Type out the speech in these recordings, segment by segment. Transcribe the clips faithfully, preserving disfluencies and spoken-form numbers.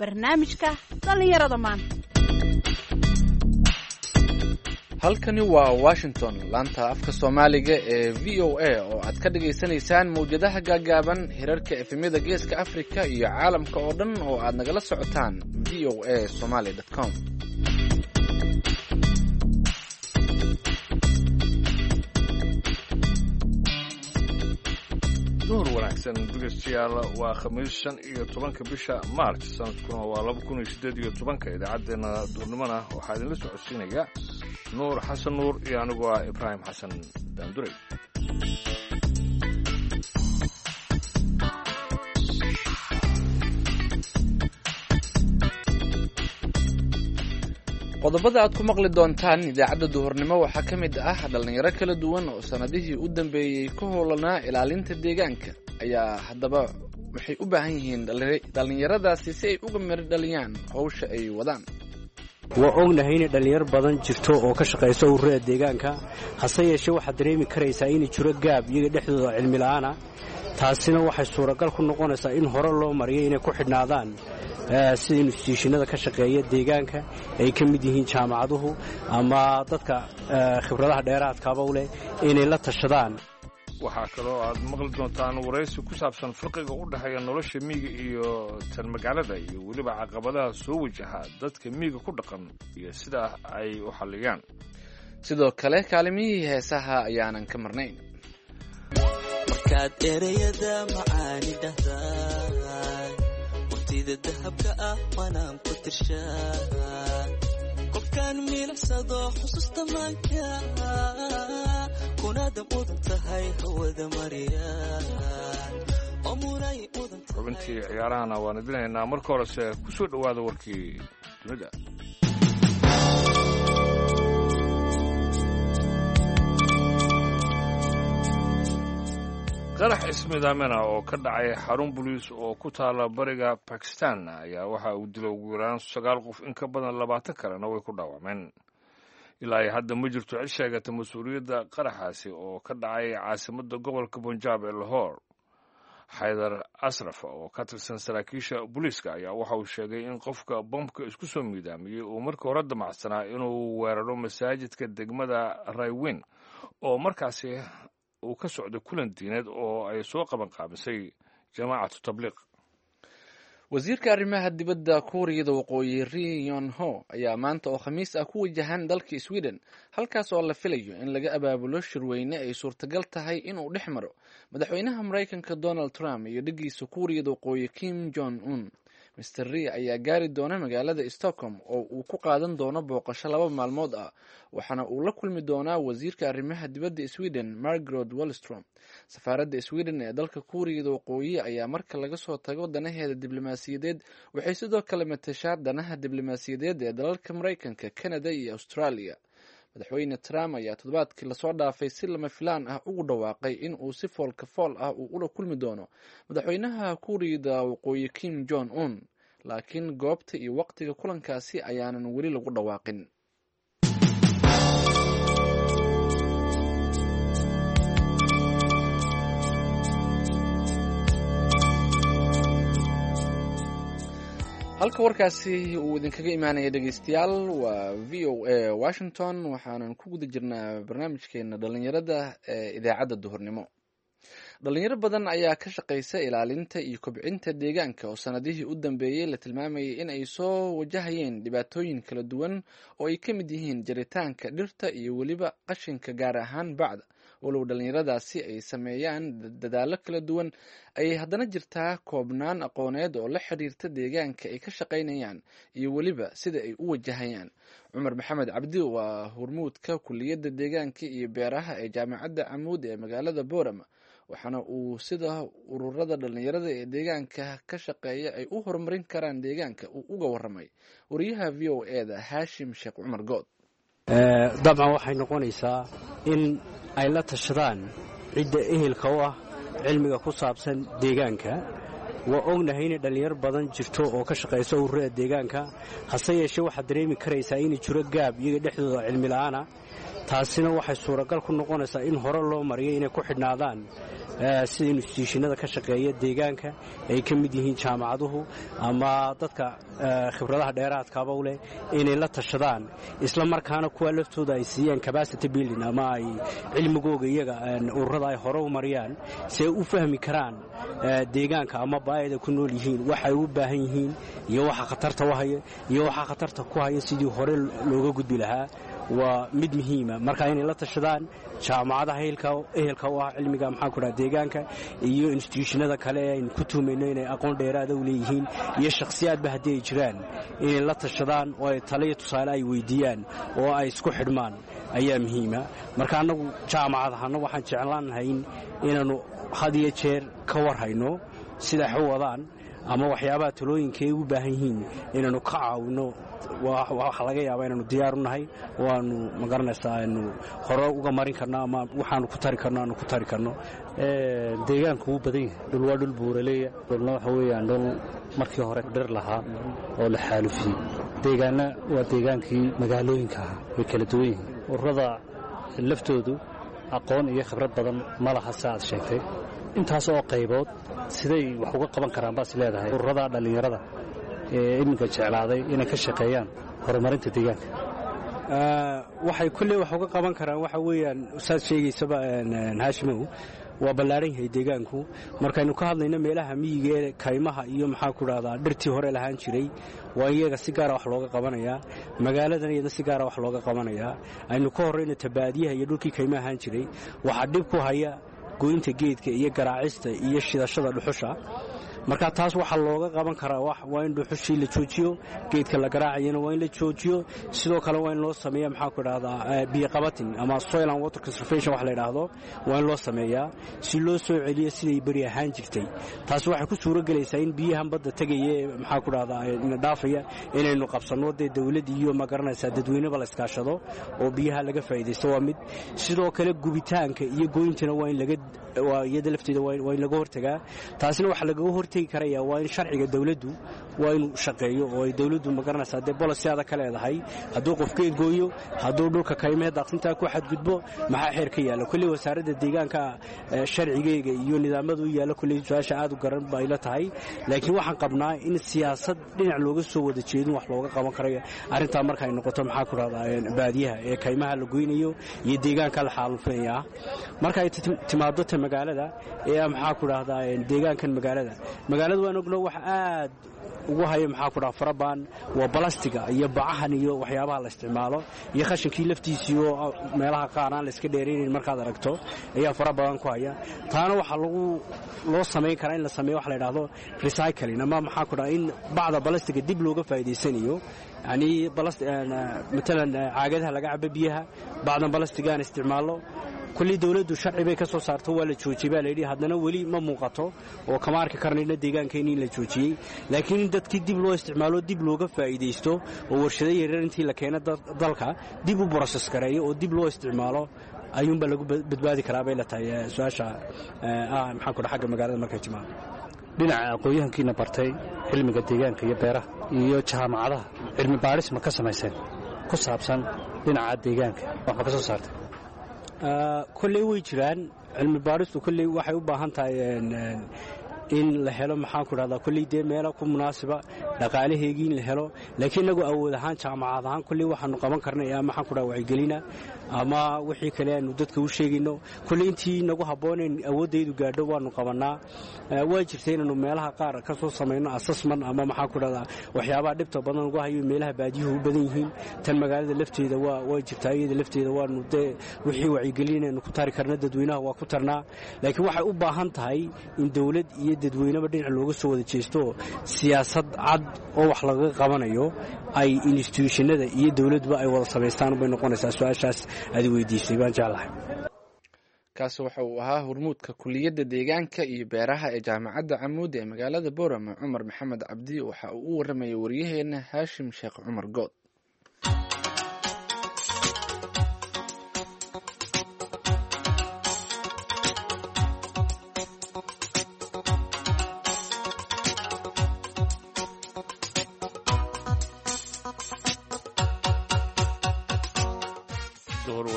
barnaamijka dhallinyarada maanta. halkani waa Washington, laanta afka Soomaaliga ee V O A oo aad ka dhageysanaysaan mowjadaha gaagaaban hirarka efemyada Geeska Afrika iyo caalamka oo dhan oo aad nagala socotaan v o a somali dot com. duhur wanaagsan dhegeystayaal, waa khamiis shan iyo tobanka bisha March sanadkuna waa laba kun iyo siddeed iyo tobanka. idaacadeena duurnimana waxaa idinla socodsiinaya nuur xasan nuur iyo anigu ah Ibraahim xasan daanduray. qodobada aad ku maqli doontaan idaacadda duhurnimo waxaa ka mid ah dhalinyaro kala duwan oo sanadihii u dambeeyey ka howlanaa ilaalinta deegaanka ayaa haddaba waxay u baahan yihiin dhalinyaradaasi si ay uga miro dhaliyaan howsha ay wadaan. waa ognahay inay dhallinyaro badan jirto oo ka shaqaysa ururada deegaanka, hase yeeshee waxaad dareemi karaysaa inay jiro gaab iyaga dhexdooda cilmi la'aana. taasina waxay suuragal ku noqonaysaa in hore loo mariyo inay ku xidhnaadaan sida instituushinada ka shaqeeya deegaanka ay ka mid yihiin jaamacaduhu ama dadka khibradaha dheeraadkaaba u leh inay la tashadaan. waxaa kaloo aad maqli doontaan waraysi ku saabsan farqiga u dhexeeya nolosha miyiga iyo tan magaalada iyo weliba caqabadaha soo wajaha dadka miyiga ku dhaqan iyo sida ay u xalliyaan. sidoo kale kaalimihii heesaha ayaanan ka marnayn. markaad ereyada macaani dhahdaa waqtida dahabka ah waanaan ku tirshaa qofkaan milacsado xusuusta maanka kunaada mudan tahay hawada mariya oo muray mudan tahay. xubintii ciyaarahana waan idinaynaa, marka horese ku soo dhowaada warkii dunida. qarax ismidaamina oo ka dhacay xarun boliis oo ku taala bariga Pakistan ayaa waxa uu dilay ugu yaraan sagaal qof, in ka badan labaatan kalena way ku dhaawacmeen. ilaa iyo hadda ma jirto cid sheegata mas-uuliyadda qaraxaasi oo ka dhacay caasimadda gobolka Punjab ee Lahore. Xaydar Asraf oo ka tirsan saraakiisha booliiska ayaa waxa uu sheegay in qofka bombka isku soo miidaamiyey uu markii hore damacsanaa inuu weeraro masaajidka degmada Raywin oo markaasi uu ka socday kulan diineed oo ay soo qaban qaabisay jamaacatu tabliiq. wasiirka arrimaha dibadda Kuuriyada Waqooyi Ri Yong Ho ayaa maanta oo khamiis ah ku wajahan dalka Sweden, halkaas oo la filayo in laga abaabulo shirweyne ay suurtagal tahay inuu dhex maro madaxweynaha Mareykanka Donald Trump iyo dhigiisa Kuuriyada Waqooyi Kim Jong Un. mister Ri ayaa gaari doona magaalada Stockholm oo uu ku qaadan doono booqasho laba maalmood ah, waxaana uu la kulmi doonaa wasiirka arrimaha dibadda Sweden Margot Wallström. safaaradda Sweden ee dalka Kuuriyada Waqooyi ayaa marka laga soo tago danaheeda diblomaasiyadeed waxay sidoo kale matashaa danaha diblomaasiyadeed ee dalalka Mareykanka, Canada iyo Australia. madaxweyne Trump ayaa toddobaadkii lasoo dhaafay si lama filaan ah ugu dhawaaqay in uu si foolka fool ah uu ula kulmi doono madaxweynaha Kuuriyada Waqooyi Kim Jong Un, laakiin goobta iyo waqtiga kulankaasi ayaanan weli lagu dhawaaqin. halka warkaasi uu idinkaga imaanaya dhegeystayaal waa V O A Washington, waxaanan ku guda jirnaa barnaamijkeena dhalinyarada ee idaacadda duhurnimo. dhalinyaro badan ayaa ka shaqaysa ilaalinta iyo kobcinta deegaanka oo sanadihii u dambeeyey la tilmaamayay in ay soo wajahayeen dhibaatooyin kala duwan oo ay ka mid yihiin jaritaanka dhirta iyo weliba qashinka, gaar ahaan bacda. walow dhalinyaradaasi ay sameeyaan dadaallo kala duwan ayay haddana jirtaa koobnaan aqooneed oo la xiriirta deegaanka ay ka shaqaynayaan iyo weliba sida ay u wajahayaan. cumar maxamed cabdi waa hormuudka kuliyadda deegaanka iyo beeraha ee jaamacadda Camuud ee magaalada Boorama, waxaana uu sida ururada dhalinyarada ee deegaanka ka shaqeeya ay u horumarin karaan deegaanka uu uga waramay wariyaha V O A da Haashim Sheekh Cumar Good. dabcan waxay noqonaysaa in ay la tashadaan cidda ehelka u ah cilmiga ku saabsan deegaanka. waa ognahay inay dhallinyaro badan jirto oo ka shaqaysa ururada deegaanka, hase yeeshee waxaad dareemi karaysaa inay jiro gaab iyaga dhexdooda cilmi la'aana. taasina waxay suuragal ku noqonaysaa in hore loo mariyo inay ku xidhnaadaan sida instituushinada ka shaqeeya deegaanka ay ka mid yihiin jaamacaduhu ama dadka khibradaha dheeraadkaaba u leh inay la tashadaan isla markaana kuwa laftooda ay siiyaan capacity building ama ay cilmigooga iyaga ururada ay hore u mariyaan si ay u fahmi karaan deegaanka ama baayada ku nool yihiin waxay u baahan yihiin iyo waxa khatarta u haya iyo waxa khatarta ku haya sidii hore looga gudbi lahaa waa mid muhiima marka inay la tashadaan jaamacadaha ehelka u ah cilmiga maxaa ku dhaha deegaanka iyo instituushinada kale ee aynu ku tuumayno inay aqoon dheeraada u leeyihiin iyo shakhsiyaadba haddii ay jiraan inay la tashadaan oo ay taliyo tusaale ay weydiiyaan oo ay isku xidhmaan ayaa muhiima marka annagu jaamacadahana waxaan jeclaan lahayn inaannu had iyo jeer ka warhayno sida wax u wadaan ama waxyaabaha talooyinka ay u baahan yihiin inaannu ka caawino waxa laga yaabaa inaannu diyaar u nahay oo aanu magaranaysaa aynu hore uga marin karno ama waxaanu ku tari karno aanu ku tari karno deegaanku wuu badan yahay dhul waa dhul buuraleeya dhulna waxa weeyaan dhul markii hore dhir lahaa oo la xaalufiyey deegaanna waa deegaankii magaalooyinka ahaa way kala duwan yihiin ururada laftoodu aqoon iyo khibrad badan ma laha si aad sheegtay intaas oo qaybood siday wax uga qaban karaan baas leedahay ururada dhallinyarada ee iminka jeclaaday inay ka shaqeeyaan horumarinta deegaanka waxay kulley wax uga qaban karaan waxa weeyaan saad sheegaysaba haashimow waa ballaaran yahay deegaanku markaynu ka hadlayno meelaha miyiga ee kaymaha iyo maxaa ku dhahdaa dhirtii hore lahaan jiray waa iyaga si gaara wax looga qabanayaa magaaladan iyada si gaara wax looga qabanayaa aynu ka horrayno tabaadiyaha iyo dhulkii kaymaha ahaan jiray waxaa dhib ku haya goynta geedka iyo garaacista iyo shidashada dhuxusha marka taas waxa looga qaban karaa waa in dhuxushii la joojiyo geedka la garaacayana waa in la joojiyo sidoo kale waa in loo sameeya maxaa ku dhahdaa biyo qabatin ama soil and water conservation wax la yidhaahdo waa in loo sameeyaa si loo soo celiyo siday beri ahaan jirtay taas waxay ku suuro gelaysaa in biyahan badda tegaya maxaa ku dhahdaa ina dhaafaya inaynu qabsanno dee dawlad iyo ma garanaysaa dadweyneba la iskaashado oo biyaha laga faa'iidaysto waa mid sidoo kale gubitaanka iyo gooyintana waa in laga iyada lafteeda waa in laga hortagaa taasina waxa lagaga hortegi karaya waa in sharciga dawladdu waa inuu shaqeeyo oo ay dawladdu ma garanaysaa dee bolosiyaada ka leedahay hadduu qofkeed gooyo hadduu dhulka kaymee daaqsintaa ku xadgudbo maxaa xeer ka yaalla kolley wasaaradda deegaanka sharcigeega iyo nidaamada u yaalla kolley su-aasha aad u garan bay la tahay laakiin waxaan qabnaa in siyaasad dhinac looga soo wada jeedin wax looga qaban karayo arrintaa marka ay noqoto maxaa ku dhahdaa baadiyaha ee kaymaha la goynayo iyo deegaanka la xaalufinaya marka ay timaado ta magaalada ee maxaa ku dhahdaa deegaankan magaalada magaalada waan ogno wax aad ugu haya maxaa ku dhaha farabaan waa balastiga iyo bacahan iyo waxyaabaha la isticmaalo iyo khashinkii laftiisii oo meelaha qaar aan la iska dheeraynayn markaad aragto ayaa fara badan ku haya taana waxaa lagu loo samayn karaa in la sameeyo wax la yidhaahdo recycling ama maxaa ku dhaha in bacda balastiga dib looga faa'iidaysanayo yani matalan caagadaha laga cabo biyaha bacdan balastiga aan isticmaalno kullii dawladdu sharci bay ka soo saarto waa la joojiyey baa layidhi haddana weli ma muuqato oo kama arki karnayna deegaankeeni in la joojiyey laakiin in dadkii dib loo isticmaalo dib looga faa'iidaysto oo warshado yaryar intii la keeno dalka dib u broses gareeyo oo dib loo isticmaalo ayuunbaa lagu badbaadi karaa bay la tahay su-aasha ah maxaan ku dhaha xagga magaalada markay timaado dhinaca aqoon-yahankiina bartay cilmiga deegaanka iyo beeraha iyo jaamacadaha cilmi baadhis ma ka samayseen ku saabsan dhinaca deegaanka wax ma ka soo saartay kolley way jiraan cilmi baadhistu kolley waxay u baahan tahay in la helo maxaan ku dhahdaa kolley dee meelo ku munaasiba dhaqaalaheegii in la helo laakiin inagu awood ahaan jaamacad ahaan kolley waxaanu qaban karnay ama maxaan ku dhaha wacyigelina ama wixii kale aanu dadka u sheegayno kolley intii nagu habboonayn awooddaydu gaadho waanu qabannaa waa jirta inaanu meelaha qaar ka soo samayno assessment ama maxaan ku dhahdaa waxyaabaha dhibta badan ugu hayo meelaha baadiyuhu u badan yihiin tan magaalada lafteeda waa way jirtaa iyada lafteeda waanu dee wixii wacyigelin aynu ku tari karna dadweynaha waa ku tarnaa laakiin waxay u baahan tahay in dawlad iyo dadweyneba dhinac looga soo wada jeesto siyaasad cad oo wax laga qabanayo ay instituushinada iyo dawladba ay wada samaystaan bay noqonaysaa su-aashaas aad weydiisay baan jeclahay kaasi waxa uu ahaa hormuudka kuliyadda deegaanka iyo beeraha ee jaamacadda camuud ee magaalada boorama cumar maxamed cabdi waxa uu u warramayay waryaheena haashim sheekh cumar good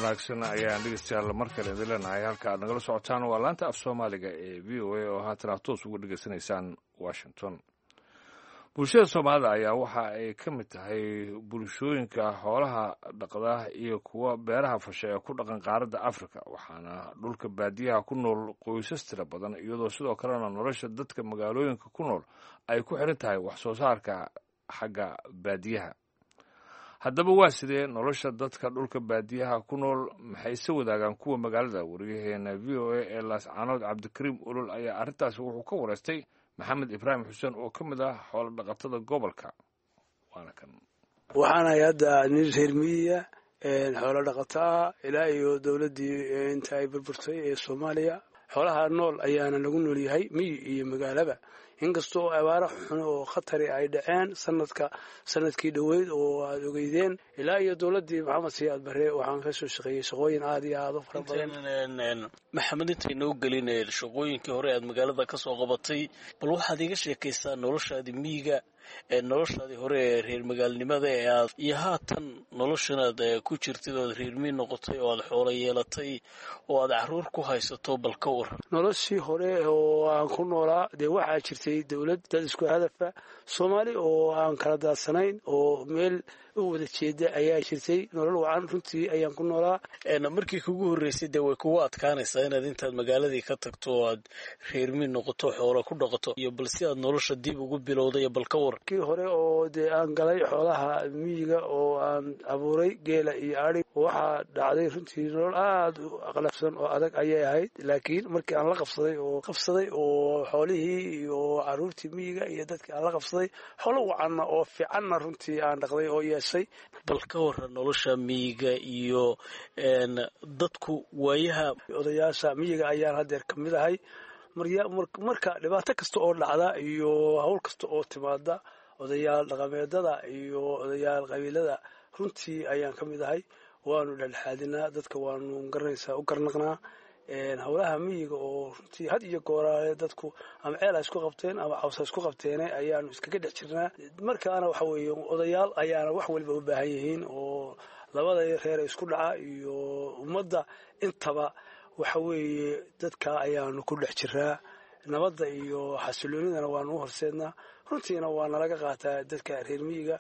wanaagsan ayaan dhegeystayaal mar kale idin leenahay halka aad nagala socotaan waa laanta af soomaaliga ee v o a oo haatan aad toos uga dhegeysanaysaan washington. bulshada soomaalida ayaa waxa ay ka mid tahay bulshooyinka xoolaha dhaqda iyo kuwa beeraha fasha ee ku dhaqan qaaradda afrika, waxaana dhulka baadiyaha ku nool qoysas tira badan, iyadoo sidoo kalena nolosha dadka magaalooyinka ku nool ay ku xiran tahay wax soo saarka xagga baadiyaha. haddaba waa sidee nolosha dadka dhulka baadiyaha ku nool, maxayse wadaagaan kuwa magaalada? wariyaheena v o a ee laascaanood cabdikariim olol ayaa arrintaasi wuxuu ka wareystay maxamed ibraahim xuseen oo ka mid ah xoolo dhaqatada gobolka. waana kan waxaan hay hadda nin reer miyiga xoolo dhaqataa ilaa iyo dowladdii inta ay burburtay ee soomaaliya. xoolaha nool ayaana lagu nool yahay miyi iyo magaalaba, inkastoo abaaro xun oo khatari ay dhaceen sanadka sanadkii dhoweyd oo aad ogeydeen. ilaa iyo dowladdii maxamed siyaad barre waxaan ka soo shaqeeyey shaqooyin aad iyo aad u fara badan. maxamed, intaynoo gelin shaqooyinkii hore aad magaalada ka soo qabatay, bal waxaad iga sheekaysaa noloshaadii miyiga ee noloshaadii hore ee reer magaalnimada ee aad iyo haatan noloshanaad ku jirtid oad reer miyi noqotay oo aad xoolo yeelatay oo aad caruur ku haysato, bal ka waran. noloshii hore oo aan ku noolaa dee waxaa jirtay dowlad dad isku hadafa soomaali oo aan kala daadsanayn oo meel u wada jeeda ayaa jirtay. nolol wacan runtii ayaan ku noolaa. markii kugu horreysay dee way kugu adkaanaysaa inaad intaad magaaladii ka tagto oo aad reer miyi noqoto xoolo ku dhaqato, iyo bal si aad nolosha dib ugu bilowday, bal ka waran. kii hore oo dee aan galay xoolaha miyiga oo aan abuuray geela iyo adhi, waxaa dhacday runtii nolol aad u aqlafsan oo adag ayay ahayd. laakiin markii aan la qabsaday oo qabsaday oo xoolihii iyo caruurtii miyiga iyo dadkii aan la qabsaday, xoolo wacanna oo fiicanna runtii aan dhaqday oo yeeshay. bal ka waran nolosha miyiga iyo dadku waayaha. odayaasha miyiga ayaan haddeer ka mid ahay. marka dhibaato kasta oo dhacda iyo hawl kasta oo timaada, odayaal dhaqameedada iyo odayaal qabiilada runtii ayaan ka mid ahay. waanu dhexdhexaadinaa dadka, waanu garanaysaa u garnaqnaa. howlaha miyiga oo runtii had iyo gooraale dadku ama ceel ha isku qabteen ama caws ha isku qabteene ayaanu iskaga dhex jirnaa. markaana waxa weeye odayaal ayaana wax waliba u baahan yihiin oo labada reer isku dhaca iyo ummadda intaba waxa weeye dadka ayaanu ku dhex jiraa. nabadda iyo xasiloonidana waanu u horseednaa. runtiina waa nalaga qaataa dadka reer miyiga.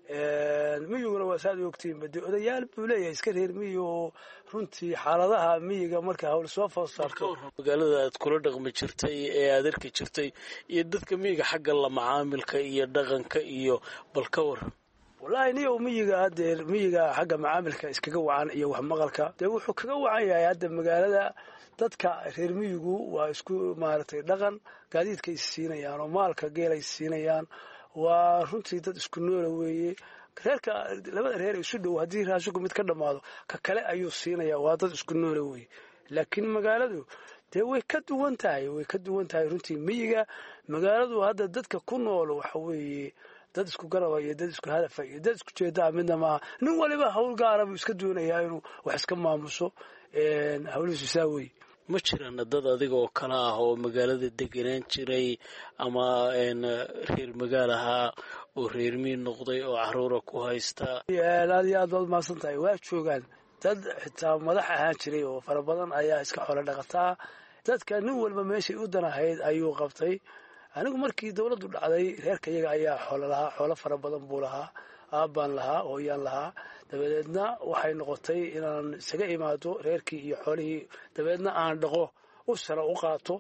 miyiguna waa saad ogtiin bade odayaal buu leeyahay iska reer miyi oo runtii xaaladaha miyiga marka hawl soo foossaarto. magaalada aad kula dhaqmi jirtay ee aad arki jirtay iyo dadka miyiga xagga la macaamilka iyo dhaqanka iyo bal ka waran. wallaahi niyow miyiga hadeer miyiga xagga macaamilka iskaga wacan iyo wax maqalka dee wuxuu kaga wacan yahay hadda magaalada. dadka reer miyigu waa isku maaragtay dhaqan, gaadiidka is siinayaan oo maalka geela is siinayaan. waa runtii dad isku noola weeye. reerka labada reer isu dhow haddii raashiku mid ka dhammaado ka kale ayuu siinaya. waa dad isku noola weeye. laakiin magaaladu dee way ka duwan tahay way ka duwan tahay runtii miyiga. magaaladu hadda dadka ku nool waxa weeye dad isku garaba iyo dad isku hadafa iyo dad isku jeedaa midna maaha. nin waliba hawl gaara buu iska doonayaa inuu wax iska maamuso. hawlihiisu saa weeye. ma jiraan dad adiga oo kale ah oo magaalada degenaan jiray ama reer magaalaha oo reer miyi noqday oo caruura ku haysta? aad iyo aad baad mahadsan tahay. waa joogaan dad xitaa madax ahaan jiray oo fara badan ayaa iska xoolo dhaqataa. dadka nin walba meeshay u danahayd ayuu qabtay. anigu markii dowladdu dhacday reerka iyaga ayaa xoolo lahaa. xoolo fara badan buu lahaa. aabbaan lahaa, hooyaan lahaa. dabadeedna waxay noqotay inaan isaga imaado reerkii iyo xoolihii, dabadeedna aan dhaqo u sara u qaato.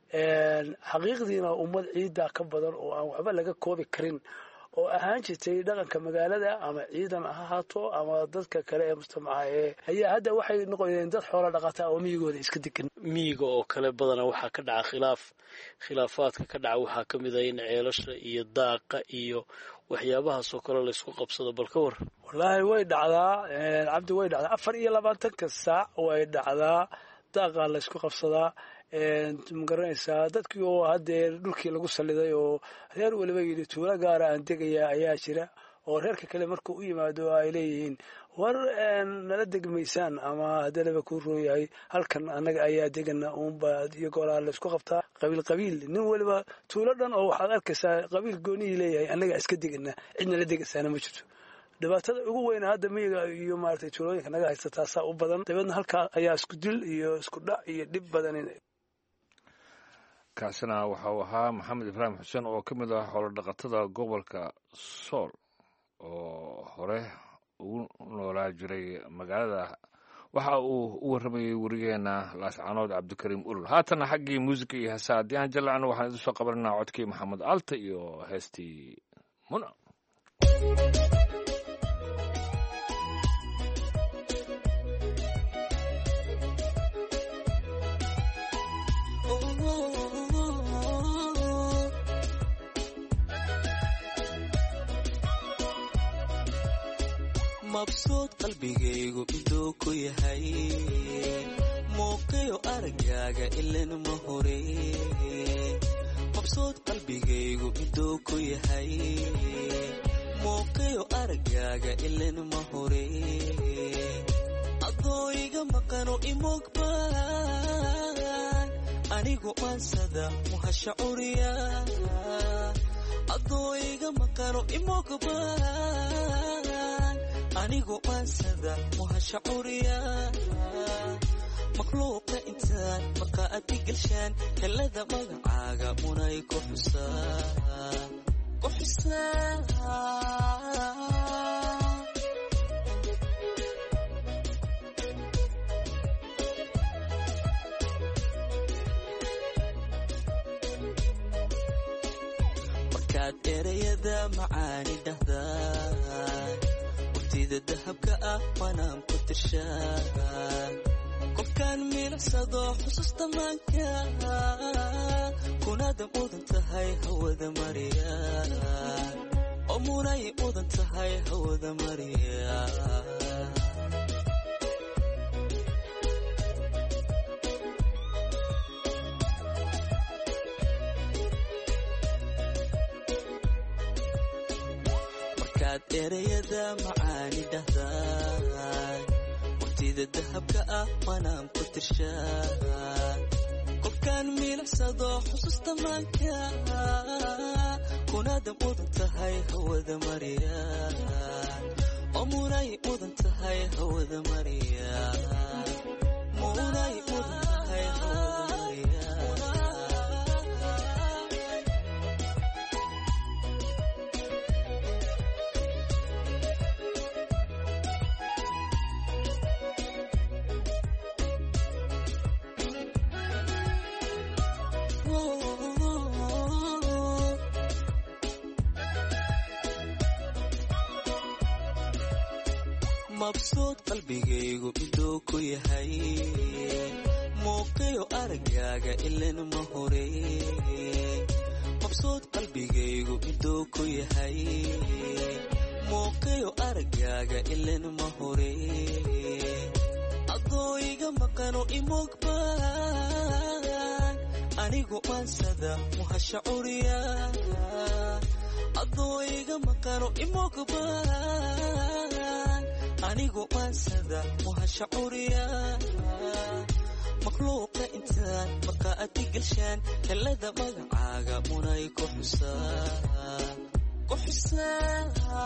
xaqiiqdiina ummad ciiddaa ka badan oo aan waxba laga koobi karin oo ahaan jirtay dhaqanka magaalada ama ciidan ha ahaato ama dadka kale ee mujtamaca ee ayaa hadda waxay noqonayeen dad xoolo dhaqataa oo miyigooda iska degan. miyiga oo kale badana waxaa ka dhaca khilaaf. khilaafaadka ka dhaca waxaa ka mid ah in ceelasha iyo daaqa iyo waxyaabahaasoo kale laysku qabsado, bal ka war. wallaahi way dhacdaa cabdi, way dhacdaa. afar iyo labaatanka saac way dhacdaa. daaqaa laysku qabsadaa. magaranaysaa dadkii oo hadeer dhulkii lagu saliday oo reer waliba yidhi tuulo gaara aan degaya ayaa jira oo reerka kale markuu u yimaado ay leeyihiin war nala degmaysaan ama hadanaba kuu roon yahay halkan annaga ayaa degana uunba iyo goolaa laysku qabtaa. qabiil qabiil nin waliba tuulo dhan oo waxaad arkaysaa qabiil goonihii leeyahay annaga iska degana, cidna la degasaana ma jirto. dhibaatada ugu weyn hadda miyiga iyo maaragtay tuulooyinka naga haysta taasaa u badan dabeedna halkaa ayaa isku dil iyo isku dhac iyo dhib badan kaasina waxa uu ahaa maxamed ibraahim xuseen oo ka mid ah xoolodhaqatada gobolka sool oo hore ugu noolaa jiray magaalada waxa uu u warramayey werigeena laascaanood cabdikariim ulul haatana xaggii muusika iyo heesa haddii aan jallacno waxaan idin soo qabananaa codkii maxamed alta iyo heestii muna mabsuud qalbigaygu miduu ku yahay muuqiyo aragaaga ilan ma hore mabsuud qalbigaygu miduu ku yahay muuqiyo aragaaga ilan ma hore adoo iga maqano imogbaan anigu maansada muhasha curiya adoo iga maqano imogbaan anigu maansada muhasha curiya makhluuqa intaan marka aad i gelshaan helada magacaaga munay ku xusaa ku xusaa markaad erayada macaani dhahdaan waqtida dahabka ah wanaan ku tirshaan qofkaan milicsado xusuusta maanka kunaada mudan tahay hawada mariya oo munay mudan tahay hawada mariya erayada macaani dhahdaan waqtida dahabka ah wanaan ku tirshaan qofkaan milicsado xusuusta maanka kunaada mudan tahay hawada mariya oo munay mudan tahay hawada mariya munay mudan tahay hawada mariya mabsuud qalbigaygu miduu ku yahay muuqiyo aragaaga ilan ma hore mabsuud qalbigaygu miduu ku yahay muuqiyo aragaaga ilan ma hore adoo iga maqano imogbaan anigu maansada muhasha curiya adoo iga maqano imogbaan anigu maansada muhasha curiya makhluuqa intaan marka aad i gelshaan helada magacaaga munay ku xusaa ku xusaa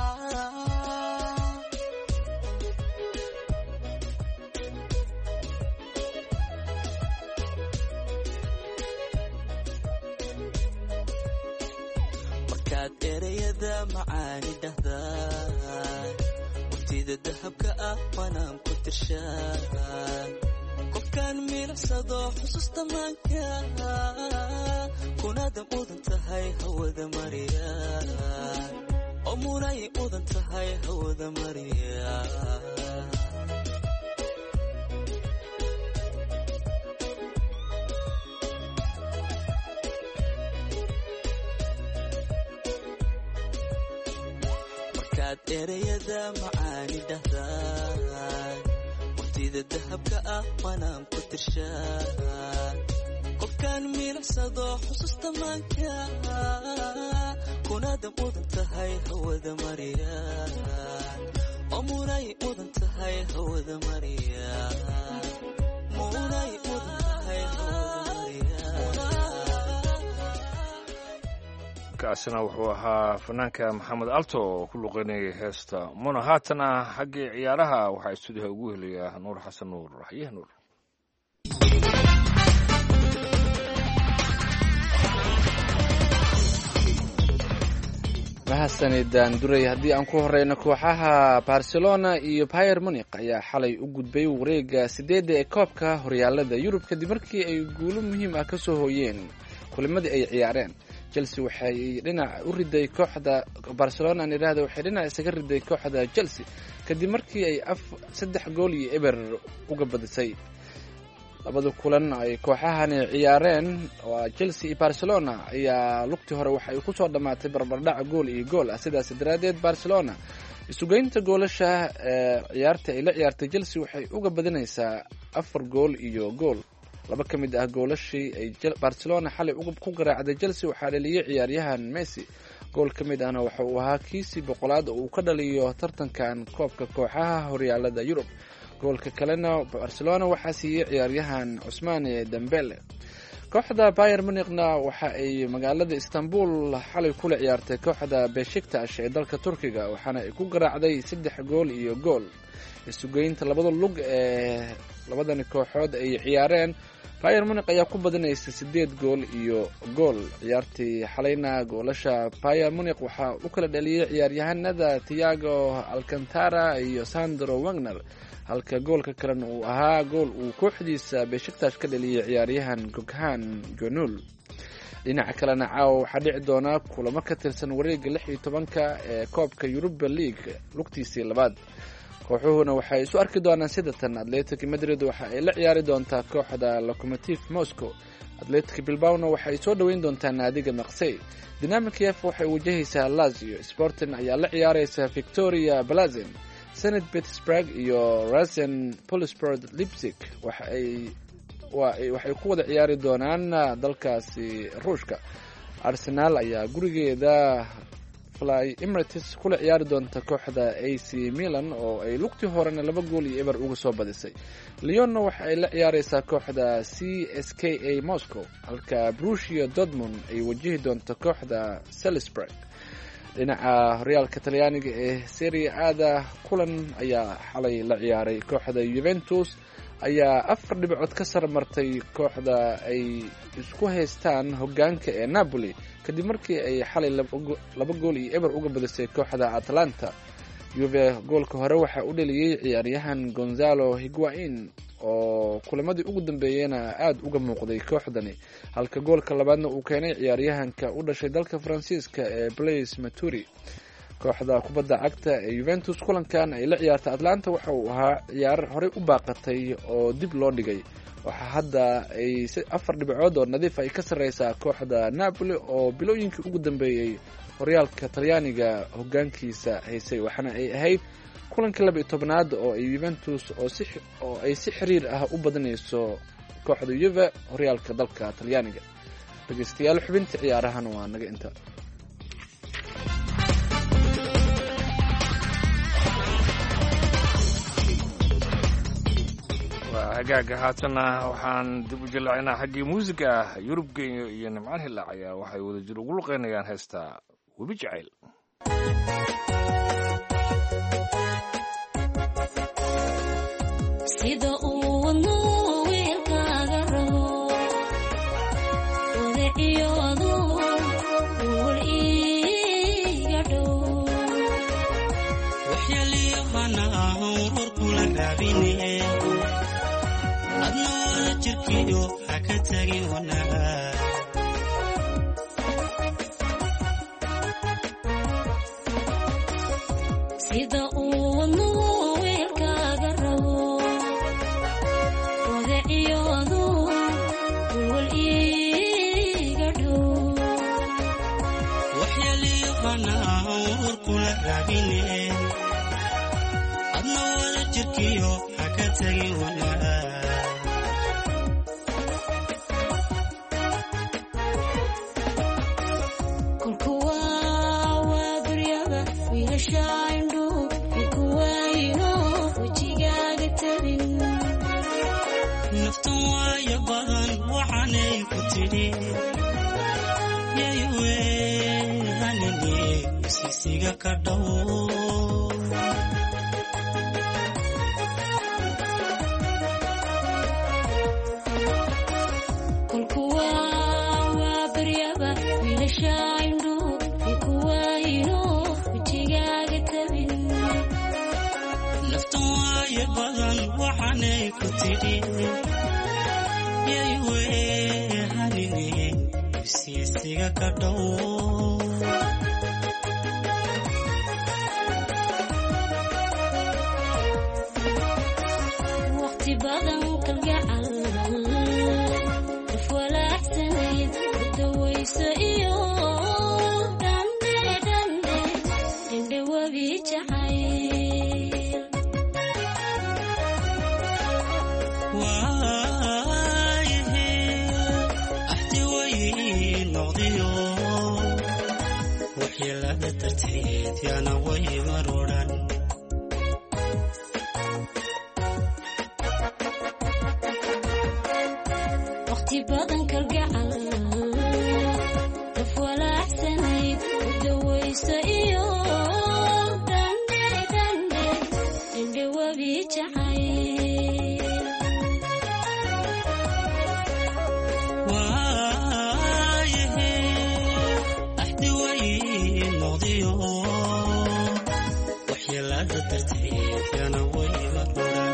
markaad erayada macaani dhahdaan waqtida dahabka ah wanaan ku tirshaan qofkaan milicsado xusuusta maanka kunaada mudan tahay hawada mariya oo munay mudan tahay hawada mariya erayada macaani dhahdaan waqtida dahabka ah wanaan ku tirshaan qofkaan milicsado xusuusta maanka kunaada mudan tahay hawada mariya oo munay mudan tahay hawada mariya munay mudan tahay hawada mariya codkaasina wuxuu ahaa fanaanka maxamed alto oo ku luqeynayay heesta muna. haatana xaggii ciyaaraha waxaa istuudiyaha ugu helayaa nuur xasan nuur. haye nuur. mahadsanidaan duray. haddii aan ku horeyno, kooxaha barcelona iyo bayer munich ayaa xalay u gudbay wareega sideedda ee koobka horyaalada yurub kadib markii ay guulo muhiim ah kasoo hooyeen kulimadii ay ciyaareen. chelsea waxay dhinac u riday kooxda barcelona aan idhaahda waxay dhinac isaga riday kooxda chelsea kadib markii ay saddex gool iyo eber uga badisay. labada kulan ay kooxahani ciyaareen waa chelsea iyo barcelona ayaa lugtii hore waxa ay kusoo dhammaatay barbardhac gool iyo gool ah. sidaas daraaddeed barcelona isugeynta goolasha ee ciyaarta ay la ciyaartay chelsea waxay uga badinaysaa afar gool iyo gool. laba ka mid ah goolashii ay barcelona xalay ku garaacday chelsea waxaa dhaliyay ciyaaryahan messi. gool ka mid ahna waxa uu ahaa kiisii boqolaad oo uu ka dhaliyo tartankan koobka kooxaha horyaalada yurub. goolka kalena barcelona waxaa siiyey ciyaaryahan cusmaane dembele. kooxda bayer munichna waxa ay magaalada istanbul xalay kula ciyaartay kooxda beshiktash ee dalka turkiga waxaana ay ku garaacday saddex gool iyo gool. isugeynta labada lug ee labadani kooxood ay ciyaareen, bayer munich ayaa ku badinaysay sideed gool iyo gool. ciyaartii xalayna goolasha bayer munich waxaa u kala dhaliyay ciyaaryahanada Thiago Alcantara iyo Sandro Wagner, halka goolka kalena uu ahaa gool uu kooxdiisa beshiktash ka dhaliyay ciyaaryahan Gökhan Gönül. dhinaca kalena caawa waxaa dhici doona kulamo ka tirsan wareega lix iyo tobanka ee koobka Europa League lugtiisii labaad. kooxuhuna waxay isu arki doonaan sidatan: Atletico Madrid waxa ay la ciyaari doontaa kooxda Lokomotiv Moscow, Atletico Bilbaona waxay soo dhaweyn doontaa naadiga Marseille, Dynamo Kiev waxay wajahaysaa Lazio, Sporting ayaa la ciyaaraysa Victoria Plzen, Zenit Petersburg iyo Rasen Polosport Leipzig waxay waxay ku wada ciyaari doonaan dalkaasi Ruushka. Arsenal ayaa gurigeeda Fly Emirates kula ciyaari doonta kooxda A C Milan oo ay lugtii horena laba gool iyo eber uga soo badisay. Lyonna waxa ay la ciyaaraysaa kooxda C S K A Moscow, halka Borussia Dortmund ay wajihi doonto kooxda Salzburg. dhinaca horyaalka talyaaniga ee Serie A kulan ayaa xalay la ciyaaray. kooxda Juventus ayaa afar dhibcood ka sarmartay kooxda ay isku haystaan hogaanka ee Napoli kadib markii ay xalay laba gool iyo eber uga badisay kooxda Atalanta. Juve goolka hore waxa uu dhaliyay ciyaaryahan Gonzalo Higuain oo kulamadii ugu dambeeyayna aad uga muuqday kooxdani, halka goolka labaadna uu keenay ciyaaryahanka u dhashay dalka Faransiiska ee Blaise Matuidi. kooxda kubadda cagta ee Juventus kulankan ay la ciyaartay Atlanta waxa uu ahaa ciyaar horey u baaqatay oo dib loo dhigay. waxa hadda ay afar dhibcood oo nadiif ay ka sareysaa kooxda Napoli oo bilooyinkii ugu dambeeyay horyaalka Talyaaniga hogaankiisa haysay, waxaana ay ahayd kulankii laba iyo tobnaad oo ay Juventus oo si oo ay si xiriir ah u badinayso kooxda Juve horyaalka dalka Talyaaniga. dhageystayaal, xubinta ciyaarahan waa naga inta. hagaaga haatana waxaan dib u jilaacinaa xaggii muusiga ah. Yurubka iyo nimcaan hilaacaya waxay wada jir ugu luqeynayaan heesta Webi Jacayl. sida uu wadno wiilkaaga rabo odacyoodu wal iiga dhow waxyaliyahana horkula raabine adnooda jirkiyo ha ka tagin wanaaga sida uu wadno wiilkaaga rabo odacyoodu wal iiga dhow waxyaliyahana horkula raabine adnooda jirkiyo ha ka tagin wanaaga naftan waayo badan waxaanay ku tidhi yaywey wejigayga ka dhow naftan waaye badan waxaanay ku tidhi yay weehanine ibsiisiga ka dhow waqti badan kalgacal dafwalaaxsanayd dawayso iyo dhandhe dhandhe dhandhe wabi jacayl waayahe axdi way noqdiyo waxyeelada darteed yaana way maruudhan waqti badan kalgacal dafwalaaxsanayd dawayso iyo dhandhe dhandhe dhandhe wabi jacayl waayahe axdi way noqdiyo waxyeelada darteed yaana way maruudhan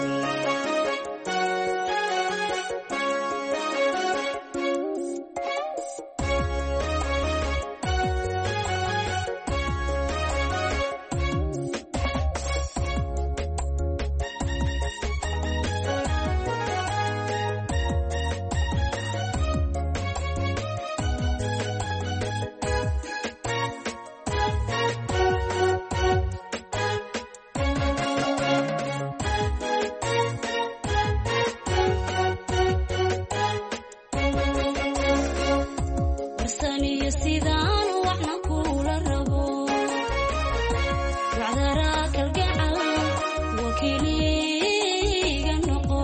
warsaniyo sidaan waxna kula rabo wacdaraa kalgacal wakiiliga noqo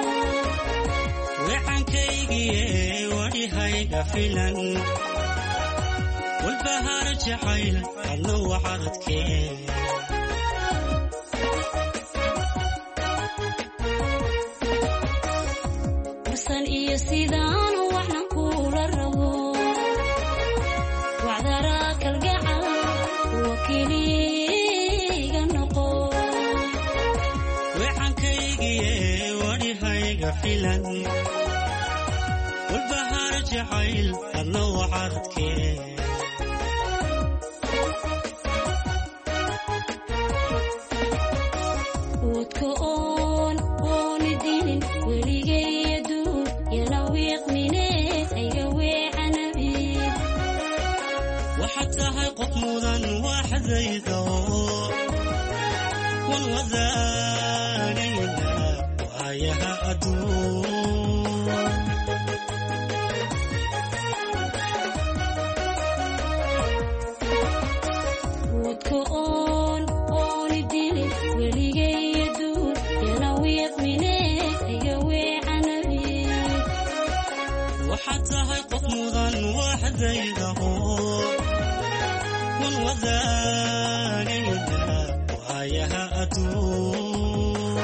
wecankaygiye wadhihayga filan walbahaar jacayl adna waxadadkee warsan iyo sidaan waxna kula rabo wacdaraa kalgacal wakiiliga noqo wecankaygiye wadhihayga filan walbahaar jacayl adna waxadadkee wadka oon ooni dinin weligay aduun yana wiiqmine ayga weecanabid waxaad tahay qof mudan waxdayda wan wadaagayna waayaha adduun wadka oon ooni dinin weligay aduun yana wiiqmine ayga weecanabid waxaad tahay qof mudan waxdayda wan wadaagayna waayaha adduun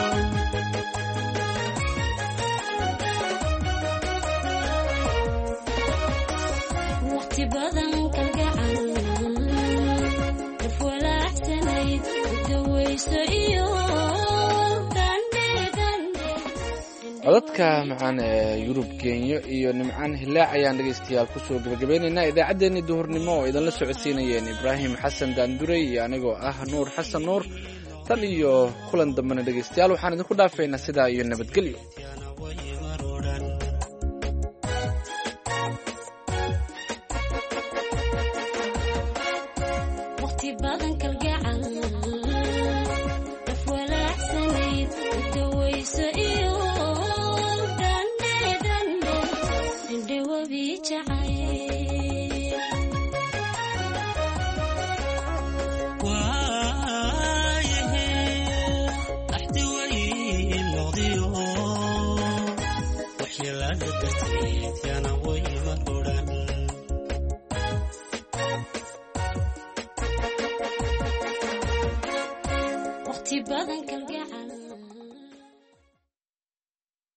waqti badan kalgacal dafwalaaxsanayd dawayso iyo dhandhe dhandhe codadka macaan ee yurub kenya iyo nimcaan hilaac ayaan dhegaystayaal kusoo gabagabeynaynaa idaacaddeenii duhurnimo oo idinla socodsiinayeen ibraahim xasan daanduray iyo anigoo ah nuur xasan nuur tan iyo kulan dambena dhegaystayaal waxaan idinku dhaafaynaa sidaa iyo nabadgelyo waqti badan kalgacal dafwalaaxsanayd dawayso iyo dhandhe dhandhe dhandhe wabi jacayl waayahe axdi way noqdiyo waxyeelada darteed yaana way maruudhan